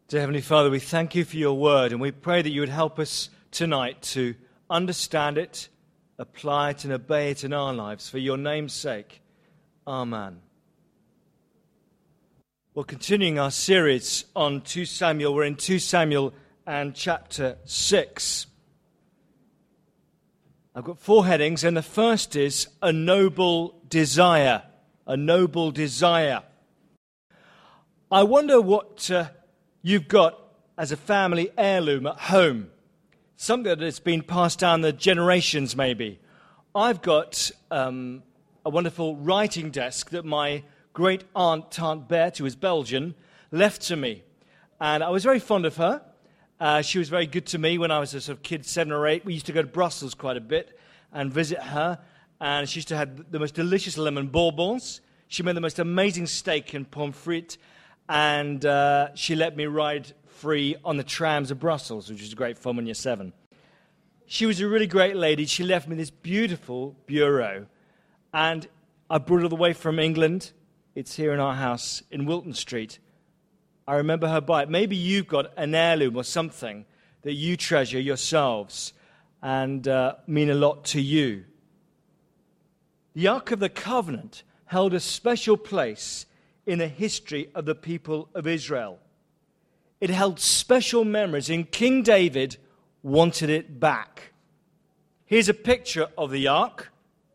Dear Heavenly Father, we thank you for your word, and we pray that you would help us tonight to understand it, apply it, and obey it in our lives for your name's sake. Amen. Well, continuing our series on 2 Samuel, we're in 2 Samuel and chapter 6. I've got 4 headings, and the first is a noble desire. A noble desire. I wonder what you've got as a family heirloom at home. Something that's been passed down the generations, maybe. I've got a wonderful writing desk that my great aunt, Tante Bert, who is Belgian, left to me. And I was very fond of her. She was very good to me when I was a sort of kid, 7 or 8. We used to go to Brussels quite a bit and visit her. And she used to have the most delicious lemon bonbons. She made the most amazing steak and pommes frites. And she let me ride free on the trams of Brussels, which was great fun when you're 7. She was a really great lady. She left me this beautiful bureau. And I brought it all the way from England. It's here in our house in Wilton Street. I remember her by it. Maybe you've got an heirloom or something that you treasure yourselves and mean a lot to you. The Ark of the Covenant held a special place in the history of the people of Israel. It held special memories, and King David wanted it back. Here's a picture of the Ark.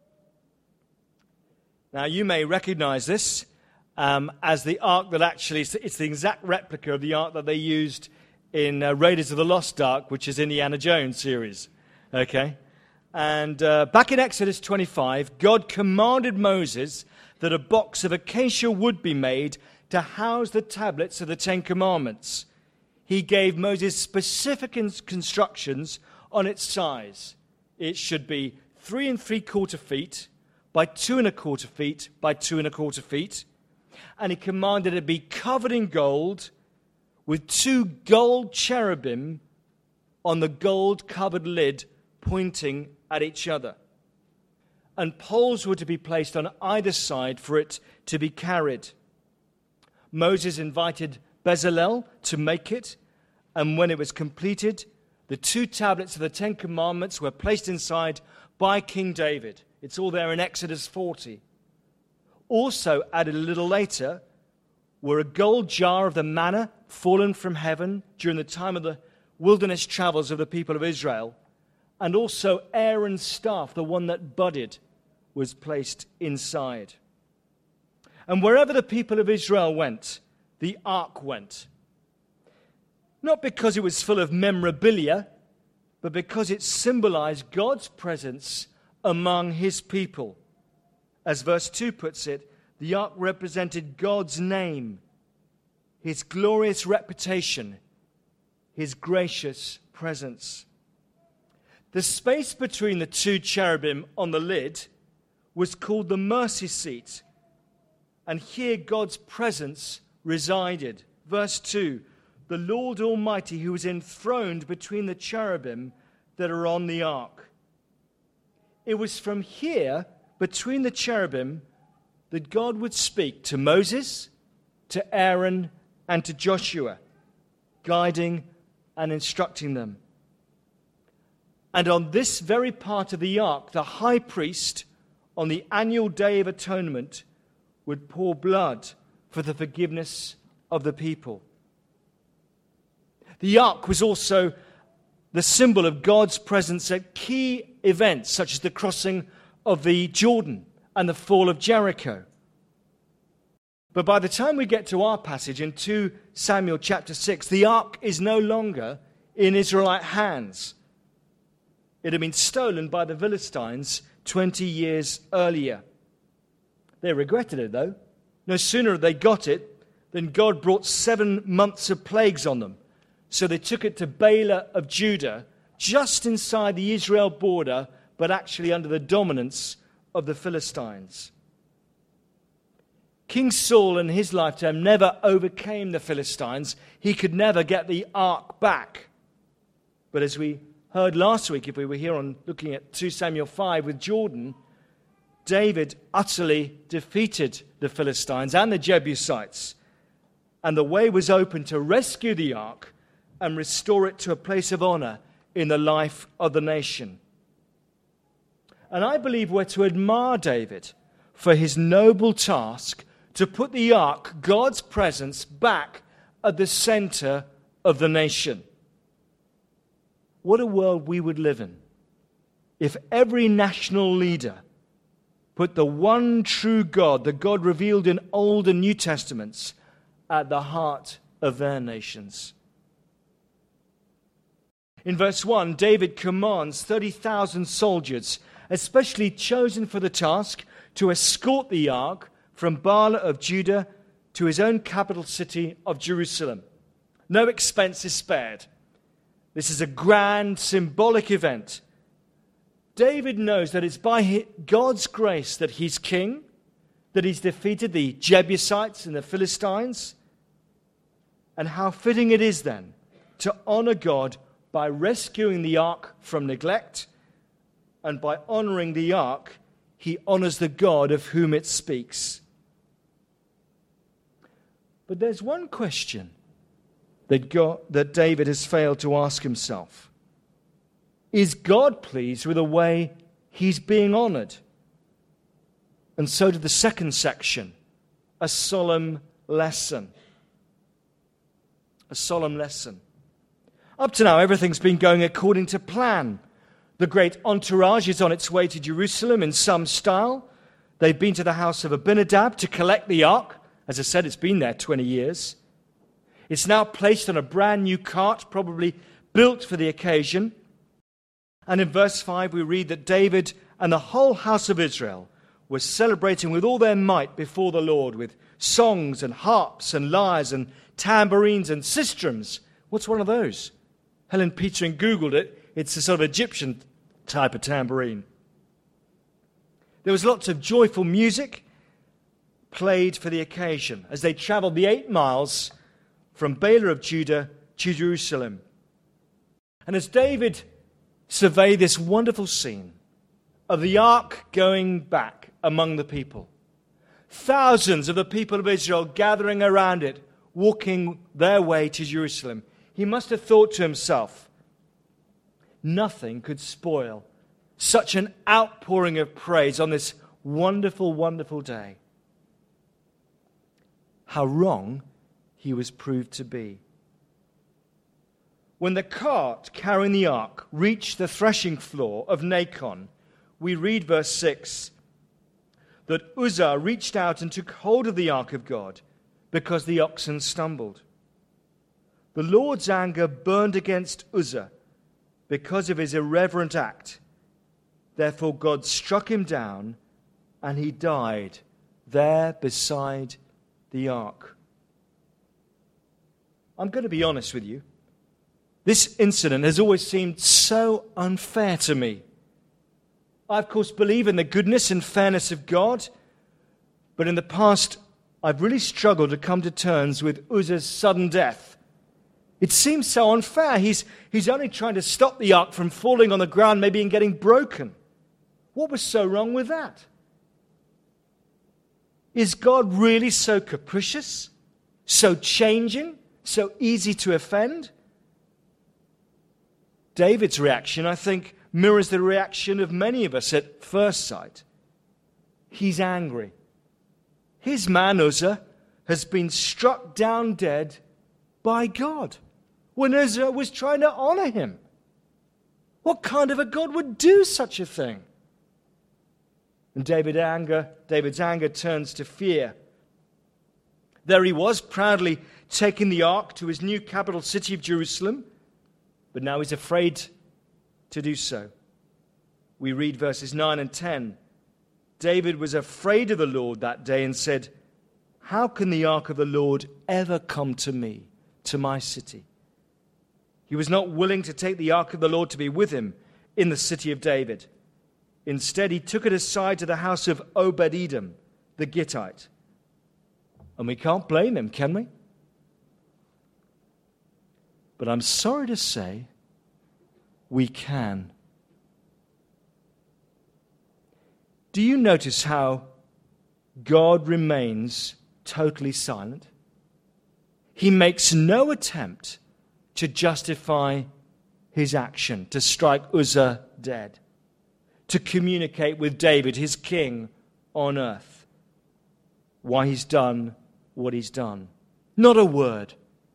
Now, you may recognize this as the Ark that actually, it's the exact replica of the Ark that they used in Raiders of the Lost Ark, which is Indiana Jones series. Okay? And back in Exodus 25, God commanded Moses that a box of acacia wood be made to house the tablets of the Ten Commandments. He gave Moses specific instructions on its size. It should be 3 3/4 feet by 2 1/4 feet by 2 1/4 feet. And he commanded it be covered in gold with 2 gold cherubim on the gold-covered lid pointing at each other. And poles were to be placed on either side for it to be carried. Moses invited Bezalel to make it, and when it was completed, the 2 tablets of the Ten Commandments were placed inside by King David. It's all there in Exodus 40. Also added a little later were a gold jar of the manna fallen from heaven during the time of the wilderness travels of the people of Israel, and also Aaron's staff, the one that budded, was placed inside. And wherever the people of Israel went, the ark went. Not because it was full of memorabilia, but because it symbolized God's presence among his people. As verse 2 puts it, the ark represented God's name, his glorious reputation, his gracious presence. The space between the 2 cherubim on the lid was called the mercy seat, and here God's presence resided. Verse 2, the Lord Almighty who was enthroned between the cherubim that are on the ark. It was from here, between the cherubim, that God would speak to Moses, to Aaron, and to Joshua, guiding and instructing them. And on this very part of the ark, the high priest, on the annual Day of Atonement, would pour blood for the forgiveness of the people. The ark was also the symbol of God's presence at key events, such as the crossing of the Jordan and the fall of Jericho. But by the time we get to our passage in 2 Samuel chapter 6, the ark is no longer in Israelite hands. It had been stolen by the Philistines 20 years earlier. They regretted it, though. No sooner had they got it than God brought 7 months of plagues on them. So they took it to Bela of Judah, just inside the Israel border, but actually under the dominance of the Philistines. King Saul in his lifetime never overcame the Philistines. He could never get the ark back. But as we heard last week, if we were here on looking at 2 Samuel 5 with Jordan, David utterly defeated the Philistines and the Jebusites. and the way was open to rescue the ark and restore it to a place of honor in the life of the nation. And I believe we're to admire David for his noble task to put the ark, God's presence, back at the center of the nation. What a world we would live in if every national leader put the one true God, the God revealed in Old and New Testaments, at the heart of their nations. In verse 1, David commands 30,000 soldiers, especially chosen for the task, to escort the ark from Baalah of Judah to his own capital city of Jerusalem. No expense is spared. This is a grand, symbolic event. David knows that it's by God's grace that he's king, that he's defeated the Jebusites and the Philistines. And how fitting it is then to honor God by rescuing the ark from neglect, and by honoring the ark, he honors the God of whom it speaks. But there's one question that David has failed to ask himself. Is God pleased with the way he's being honored? And so to the second section, a solemn lesson. A solemn lesson. Up to now, everything's been going according to plan. The great entourage is on its way to Jerusalem in some style. They've been to the house of Abinadab to collect the ark. As I said, it's been there 20 years. It's now placed on a brand new cart, probably built for the occasion. And in verse 5, we read that David and the whole house of Israel were celebrating with all their might before the Lord, with songs and harps and lyres and tambourines and sistrums. What's one of those? Helen Petering Googled it. It's a sort of Egyptian type of tambourine. There was lots of joyful music played for the occasion as they traveled the 8 miles from Baalah of Judah to Jerusalem. And as David surveyed this wonderful scene of the ark going back among the people, thousands of the people of Israel gathering around it, walking their way to Jerusalem, he must have thought to himself, nothing could spoil such an outpouring of praise on this wonderful, wonderful day. How wrong he was proved to be. When the cart carrying the ark reached the threshing floor of Nacon, we read verse 6, that Uzzah reached out and took hold of the ark of God because the oxen stumbled. The Lord's anger burned against Uzzah because of his irreverent act. Therefore God struck him down, and he died there beside the ark. I'm going to be honest with you. This incident has always seemed so unfair to me. I, of course, believe in the goodness and fairness of God, but in the past, I've really struggled to come to terms with Uzzah's sudden death. It seems so unfair. He's only trying to stop the ark from falling on the ground, maybe and getting broken. What was so wrong with that? Is God really so capricious, so changing, so easy to offend? David's reaction, I think, mirrors the reaction of many of us at first sight. He's angry. His man Uzzah has been struck down dead by God when Uzzah was trying to honor him. What kind of a God would do such a thing? And David's anger turns to fear. There he was, proudly taking the ark to his new capital city of Jerusalem, but now he's afraid to do so. We read verses 9 and 10. David was afraid of the Lord that day and said, "How can the ark of the Lord ever come to me, to my city?" He was not willing to take the ark of the Lord to be with him in the city of David. Instead, he took it aside to the house of Obed-Edom, the Gittite. And we can't blame him, can we? But I'm sorry to say, we can. Do you notice how God remains totally silent? he makes no attempt to justify his action, to strike Uzzah dead, to communicate with David, his king on earth, why he's done what he's done. Not a word.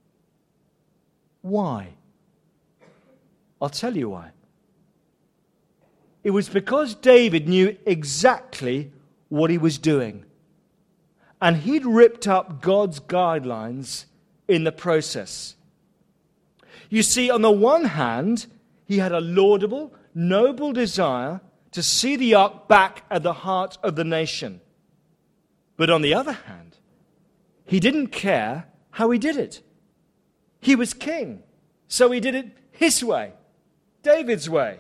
Why? I'll tell you why. It was because David knew exactly what he was doing. And he'd ripped up God's guidelines in the process. You see, on the one hand, he had a laudable, noble desire to see the ark back at the heart of the nation. But on the other hand, he didn't care how he did it. He was king, so he did it his way, David's way.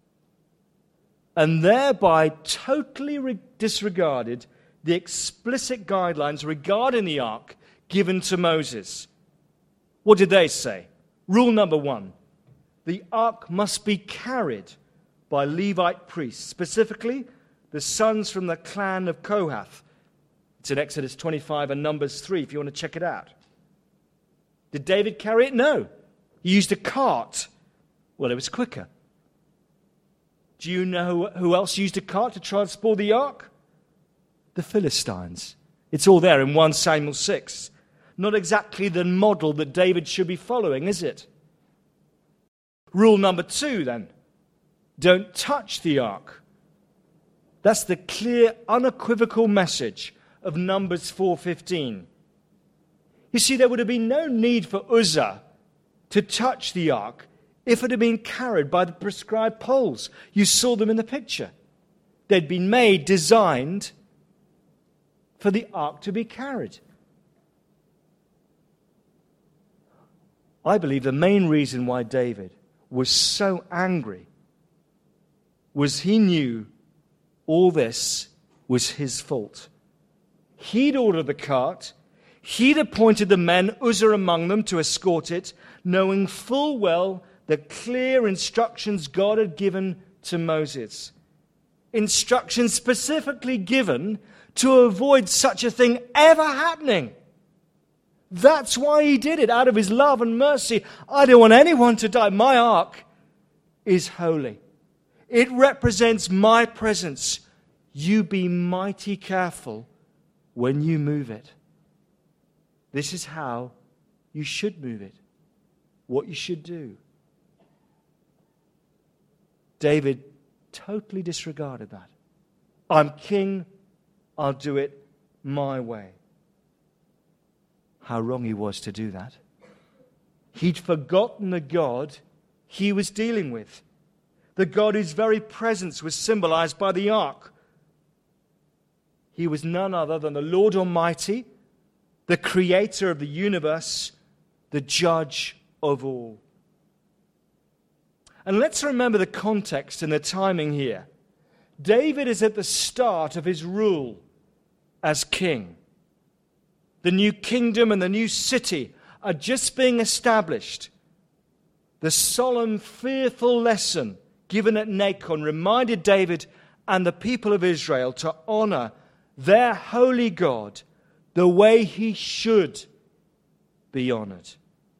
And thereby totally disregarded the explicit guidelines regarding the ark given to Moses. What did they say? Rule number 1, the ark must be carried by Levite priests, specifically the sons from the clan of Kohath. It's in Exodus 25 and Numbers 3 if you want to check it out. Did David carry it? No. He used a cart. Well, it was quicker. Do you know who else used a cart to transport the ark? The Philistines. It's all there in 1 Samuel 6. Not exactly the model that David should be following, is it? Rule number 2, then. Don't touch the ark. That's the clear, unequivocal message of Numbers 4:15. You see, there would have been no need for Uzzah to touch the ark if it had been carried by the prescribed poles. You saw them in the picture. They'd been made, designed for the ark to be carried. I believe the main reason why David was so angry was he knew all this was his fault. He'd ordered the cart. He'd appointed the men, Uzzah among them, to escort it, knowing full well the clear instructions God had given to Moses. Instructions specifically given to avoid such a thing ever happening. That's why he did it, out of his love and mercy. I don't want anyone to die. My ark is holy. It represents my presence. You be mighty careful when you move it. This is how you should move it, what you should do. David totally disregarded that. I'm king, I'll do it my way. How wrong he was to do that. He'd forgotten the God he was dealing with, the God whose very presence was symbolized by the ark. He was none other than the Lord Almighty, the creator of the universe, the judge of all. And let's remember the context and the timing here. David is at the start of his rule as king. The new kingdom and the new city are just being established. The solemn, fearful lesson given at Nacon reminded David and the people of Israel to honor their holy God the way he should be honored.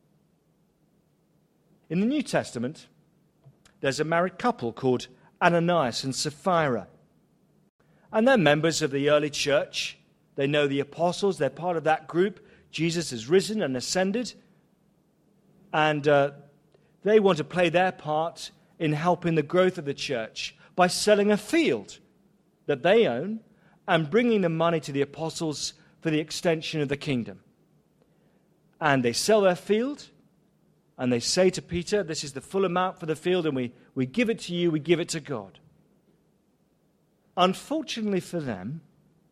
In the New Testament, there's a married couple called Ananias and Sapphira. And they're members of the early church. They know the apostles. They're part of that group. Jesus has risen and ascended. And they want to play their part in helping the growth of the church by selling a field that they own and bringing the money to the apostles for the extension of the kingdom. And they sell their field, and they say to Peter, this is the full amount for the field, and we give it to you, we give it to God. Unfortunately for them,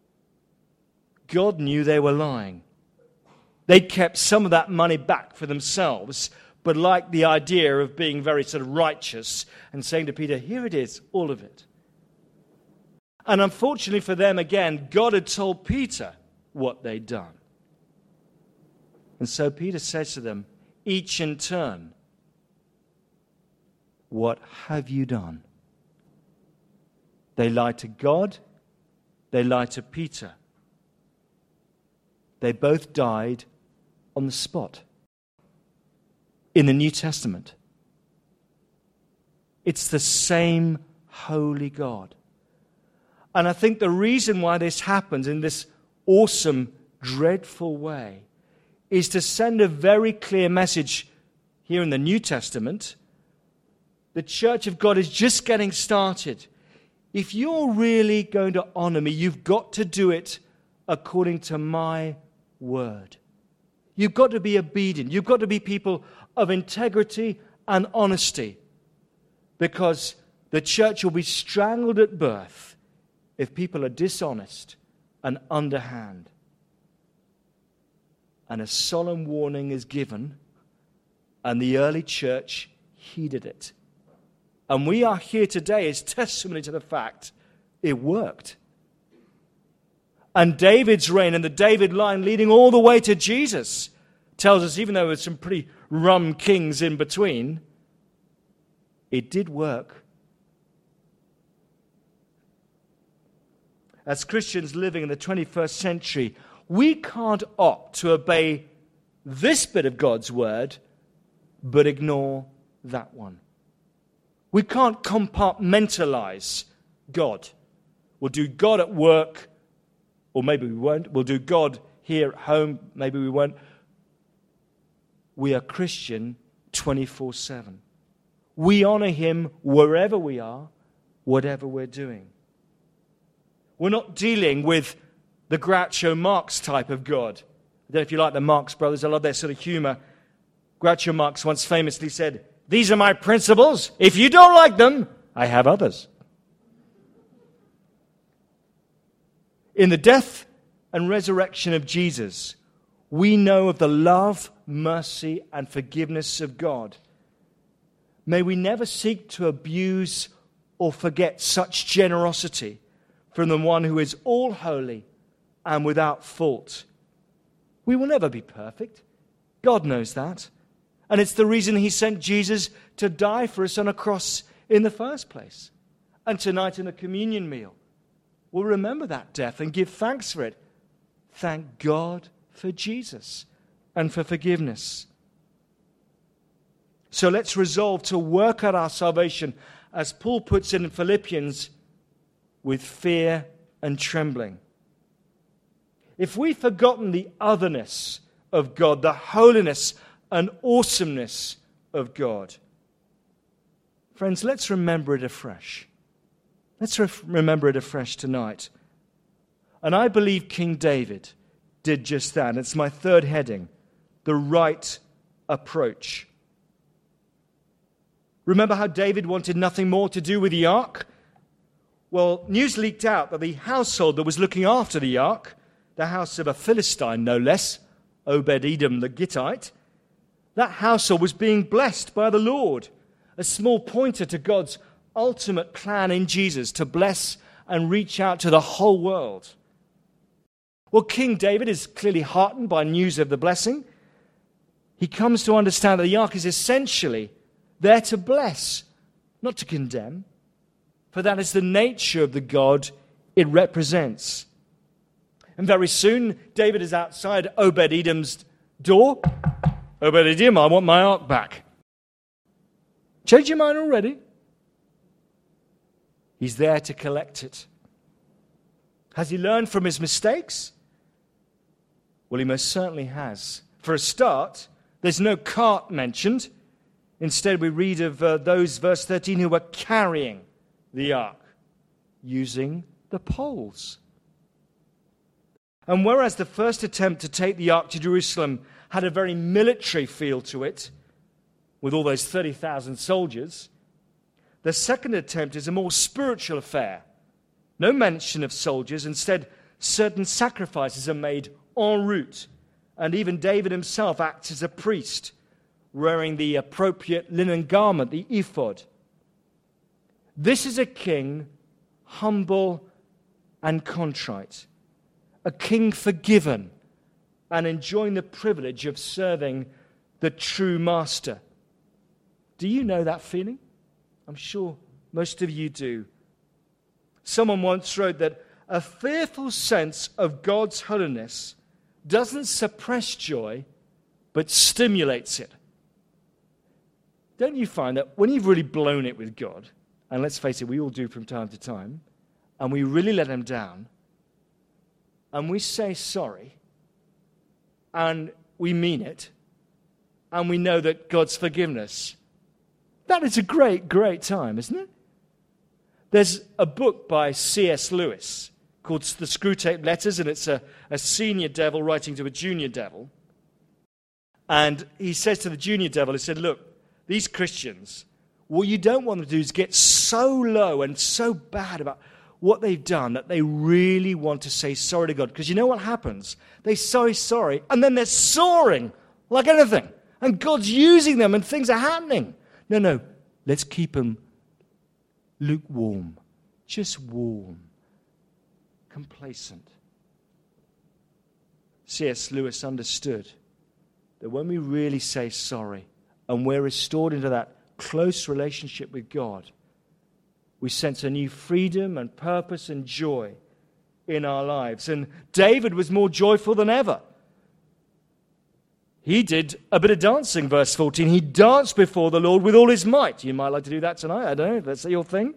God knew they were lying. They kept some of that money back for themselves, but liked the idea of being very sort of righteous and saying to Peter, here it is, all of it. And unfortunately for them, again, God had told Peter what they'd done. And so Peter says to them, each in turn, what have you done? They lied to God, they lied to Peter. They both died on the spot in the New Testament. It's the same holy God. And I think the reason why this happens in this awesome, dreadful way is to send a very clear message here in the New Testament. The church of God is just getting started. If you're really going to honor me, you've got to do it according to my word. You've got to be obedient. You've got to be people of integrity and honesty, because the church will be strangled at birth if people are dishonest and underhand. And a solemn warning is given, and the early church heeded it. And we are here today as testimony to the fact it worked. And David's reign and the David line leading all the way to Jesus tells us, even though there were some pretty rum kings in between, it did work. As Christians living in the 21st century, we can't opt to obey this bit of God's word, but ignore that one. We can't compartmentalize God. We'll do God at work, or maybe we won't. We'll do God here at home, maybe we won't. We are Christian 24/7. We honor him wherever we are, whatever we're doing. We're not dealing with the Groucho Marx type of God. I don't know if you like the Marx Brothers. I love their sort of humor. Groucho Marx once famously said, "These are my principles. If you don't like them, I have others." In the death and resurrection of Jesus, we know of the love, mercy, and forgiveness of God. May we never seek to abuse or forget such generosity from the one who is all holy and without fault. We will never be perfect. God knows that. And it's the reason he sent Jesus to die for us on a cross in the first place. And tonight in the communion meal, we'll remember that death and give thanks for it. Thank God for Jesus and for forgiveness. So let's resolve to work out our salvation, as Paul puts it in Philippians, with fear and trembling. If we've forgotten the otherness of God, the holiness and awesomeness of God, friends, let's remember it afresh. Let's remember it afresh tonight. And I believe King David did just that. It's my third heading, the right approach. Remember how David wanted nothing more to do with the ark? Well, news leaked out that the household that was looking after the ark, the house of a Philistine no less, Obed-Edom the Gittite, that household was being blessed by the Lord, a small pointer to God's ultimate plan in Jesus to bless and reach out to the whole world. Well, King David is clearly heartened by news of the blessing. He comes to understand that the ark is essentially there to bless, not to condemn, for that is the nature of the God it represents. And very soon, David is outside Obed-Edom's door. Obed-Edom, I want my ark back. Change your mind already? He's there to collect it. Has he learned from his mistakes? Well, he most certainly has. For a start, there's no cart mentioned. Instead, we read of those, verse 13, who were carrying the ark, using the poles. And whereas the first attempt to take the ark to Jerusalem had a very military feel to it, with all those 30,000 soldiers, the second attempt is a more spiritual affair. No mention of soldiers. Instead, certain sacrifices are made en route. And even David himself acts as a priest, wearing the appropriate linen garment, the ephod. This is a king humble and contrite, a king forgiven and enjoying the privilege of serving the true master. Do you know that feeling? I'm sure most of you do. Someone once wrote that a fearful sense of God's holiness doesn't suppress joy, but stimulates it. Don't you find that when you've really blown it with God, and let's face it, we all do from time to time, and we really let him down, and we say sorry, and we mean it, and we know that God's forgiveness, that is a great, great time, isn't it? There's a book by C.S. Lewis called The Screwtape Letters, and it's a senior devil writing to a junior devil. And he says to the junior devil, he said, look, these Christians, what you don't want them to do is get so low and so bad about what they've done that they really want to say sorry to God. Because you know what happens? They say sorry, and then they're soaring like anything. And God's using them, and things are happening. No, let's keep them lukewarm, just warm, complacent. C.S. Lewis understood that when we really say sorry and we're restored into that close relationship with God, we sense a new freedom and purpose and joy in our lives. And David was more joyful than ever. He did a bit of dancing, verse 14. He danced before the Lord with all his might. You might like to do that tonight. I don't know if that's your thing.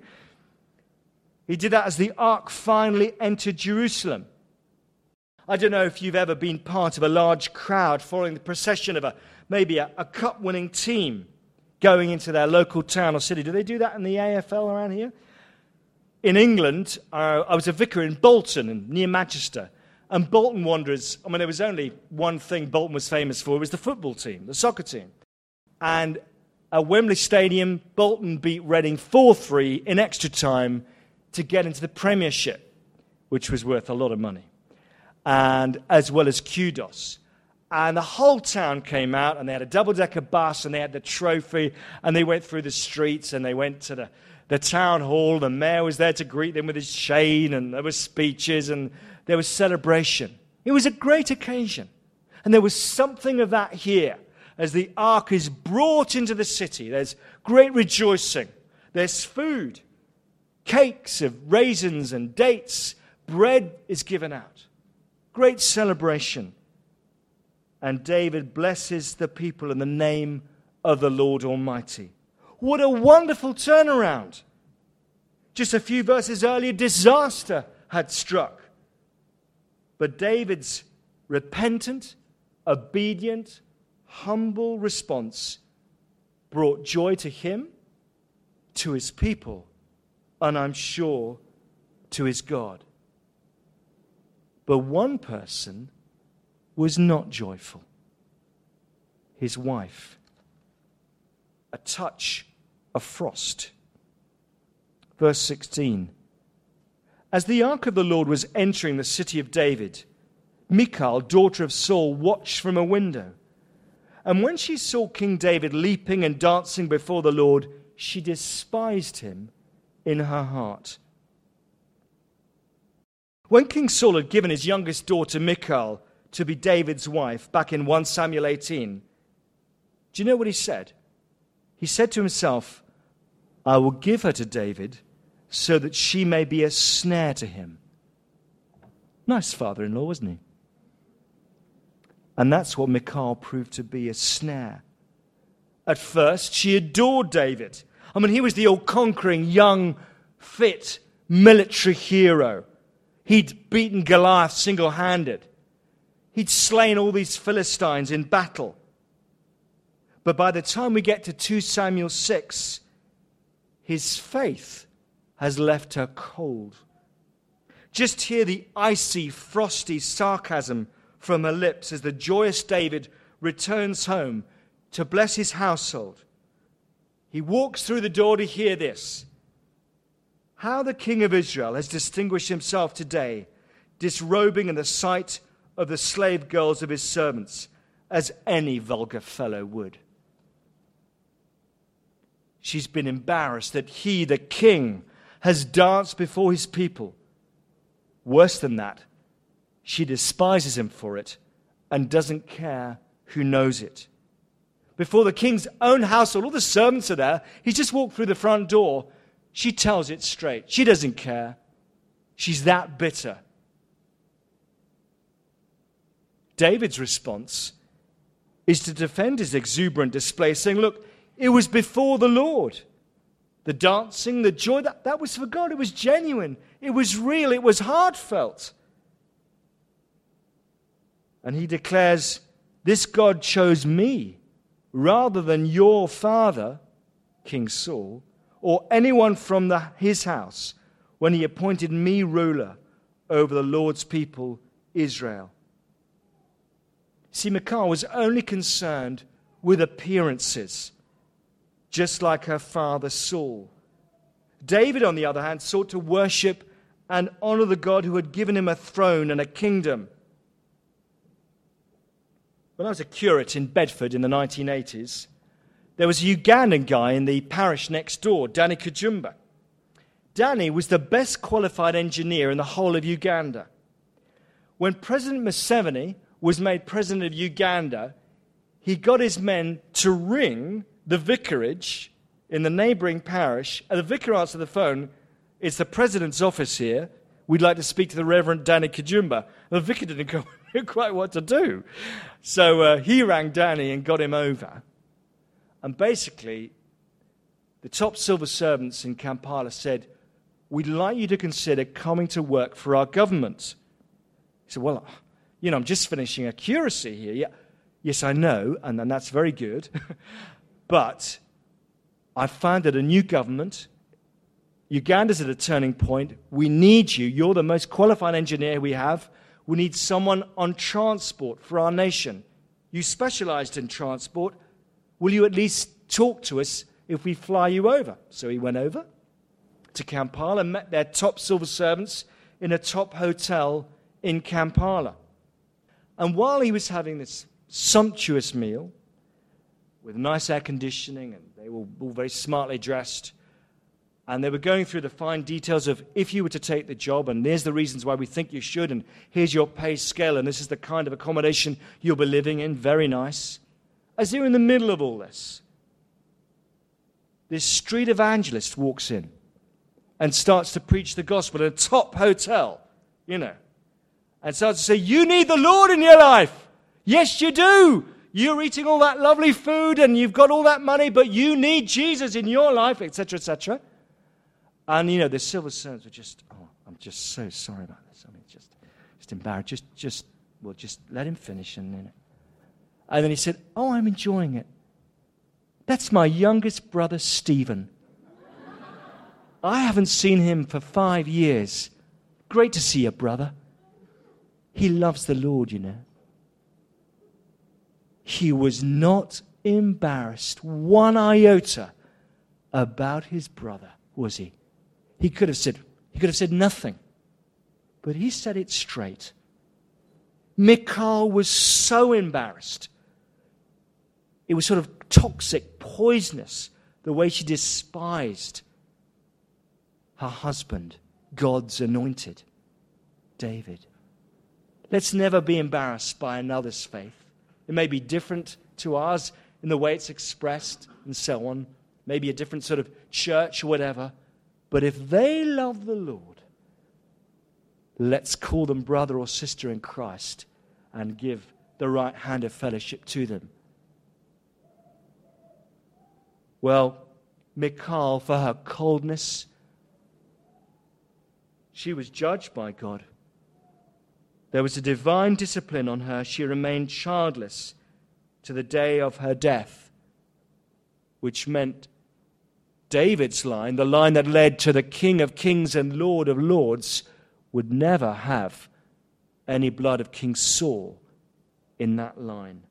He did that as the ark finally entered Jerusalem. I don't know if you've ever been part of a large crowd following the procession of maybe a cup-winning team going into their local town or city. Do they do that in the AFL around here? In England, I was a vicar in Bolton, near Manchester. And Bolton Wanderers, there was only one thing Bolton was famous for, it was the football team, the soccer team. And at Wembley Stadium, Bolton beat Reading 4-3 in extra time to get into the Premiership, which was worth a lot of money, and as well as kudos. And the whole town came out, and they had a double-decker bus, and they had the trophy, and they went through the streets, and they went to the town hall. The mayor was there to greet them with his chain, and there were speeches, and there was celebration. It was a great occasion. And there was something of that here. As the ark is brought into the city, there's great rejoicing. There's food, cakes of raisins and dates. Bread is given out. Great celebration. And David blesses the people in the name of the Lord Almighty. What a wonderful turnaround. Just a few verses earlier, disaster had struck. But David's repentant, obedient, humble response brought joy to him, to his people, and I'm sure to his God. But one person was not joyful. His wife. A touch of frost. Verse 16. As the ark of the Lord was entering the city of David, Michal, daughter of Saul, watched from a window. And when she saw King David leaping and dancing before the Lord, she despised him in her heart. When King Saul had given his youngest daughter Michal to be David's wife back in 1 Samuel 18, do you know what he said? He said to himself, I will give her to David so that she may be a snare to him. Nice father-in-law, wasn't he? And that's what Michal proved to be, a snare. At first, she adored David. He was the all-conquering, young, fit, military hero. He'd beaten Goliath single-handed. He'd slain all these Philistines in battle. But by the time we get to 2 Samuel 6, his faith has left her cold. Just hear the icy, frosty sarcasm from her lips as the joyous David returns home to bless his household. He walks through the door to hear this. How the King of Israel has distinguished himself today, disrobing in the sight of the slave girls of his servants, as any vulgar fellow would. She's been embarrassed that he, the king, has danced before his people. Worse than that, she despises him for it and doesn't care who knows it. Before the king's own household, all the servants are there. He's just walked through the front door. She tells it straight. She doesn't care. She's that bitter. David's response is to defend his exuberant display, saying, look, it was before the Lord. The dancing, the joy, that was for God. It was genuine. It was real. It was heartfelt. And he declares, this God chose me rather than your father, King Saul, or anyone from his house, when he appointed me ruler over the Lord's people, Israel. See, Michal was only concerned with appearances, just like her father Saul. David, on the other hand, sought to worship and honor the God who had given him a throne and a kingdom. When I was a curate in Bedford in the 1980s, there was a Ugandan guy in the parish next door, Danny Kajumba. Danny was the best qualified engineer in the whole of Uganda. When President Museveni was made president of Uganda, he got his men to ring the vicarage in the neighboring parish, and the vicar answered the phone, it's the president's office here, we'd like to speak to the Reverend Danny Kajumba. And the vicar didn't know quite what to do. So he rang Danny and got him over. And basically, the top civil servants in Kampala said, we'd like you to consider coming to work for our government. He said, well, I'm just finishing a curacy here. Yeah, yes, I know, and that's very good. But I founded a new government. Uganda's at a turning point. We need you. You're the most qualified engineer we have. We need someone on transport for our nation. You specialized in transport. Will you at least talk to us if we fly you over? So he went over to Kampala and met their top civil servants in a top hotel in Kampala. And while he was having this sumptuous meal with nice air conditioning, and they were all very smartly dressed, and they were going through the fine details of if you were to take the job, and there's the reasons why we think you should, and here's your pay scale, and this is the kind of accommodation you'll be living in, very nice. As they were in the middle of all this street evangelist walks in and starts to preach the gospel in a top hotel, and starts to say, you need the Lord in your life. Yes, you do. You're eating all that lovely food and you've got all that money, but you need Jesus in your life, etc., etc. And, the civil servants were just, I'm just so sorry about this. I mean, just embarrassed. Just let him finish. And then he said, I'm enjoying it. That's my youngest brother, Stephen. I haven't seen him for 5 years. Great to see you, brother. He loves the Lord, He was not embarrassed one iota about his brother, was he? He could have said nothing. But he said it straight. Michal was so embarrassed. It was sort of toxic, poisonous, the way she despised her husband, God's anointed, David. Let's never be embarrassed by another's faith. It may be different to ours in the way it's expressed and so on. Maybe a different sort of church or whatever. But if they love the Lord, let's call them brother or sister in Christ and give the right hand of fellowship to them. Well, Michal, for her coldness, she was judged by God. There was a divine discipline on her. She remained childless to the day of her death, which meant David's line, the line that led to the King of Kings and Lord of Lords, would never have any blood of King Saul in that line.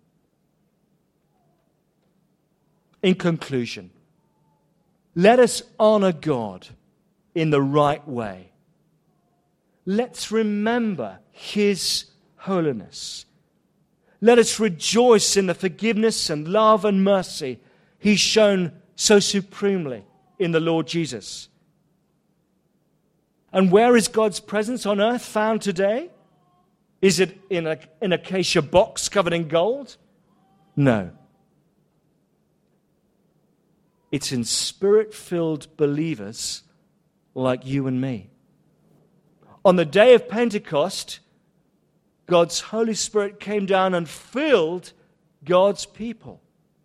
In conclusion, let us honor God in the right way. Let's remember His holiness. Let us rejoice in the forgiveness and love and mercy He's shown so supremely in the Lord Jesus. And where is God's presence on earth found today? Is it in an acacia box covered in gold? No. It's in spirit-filled believers like you and me. On the day of Pentecost, God's Holy Spirit came down and filled God's people.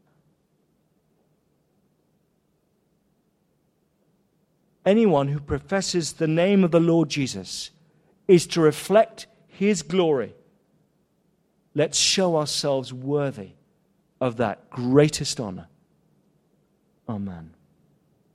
Anyone who professes the name of the Lord Jesus is to reflect His glory. Let's show ourselves worthy of that greatest honor. Amen.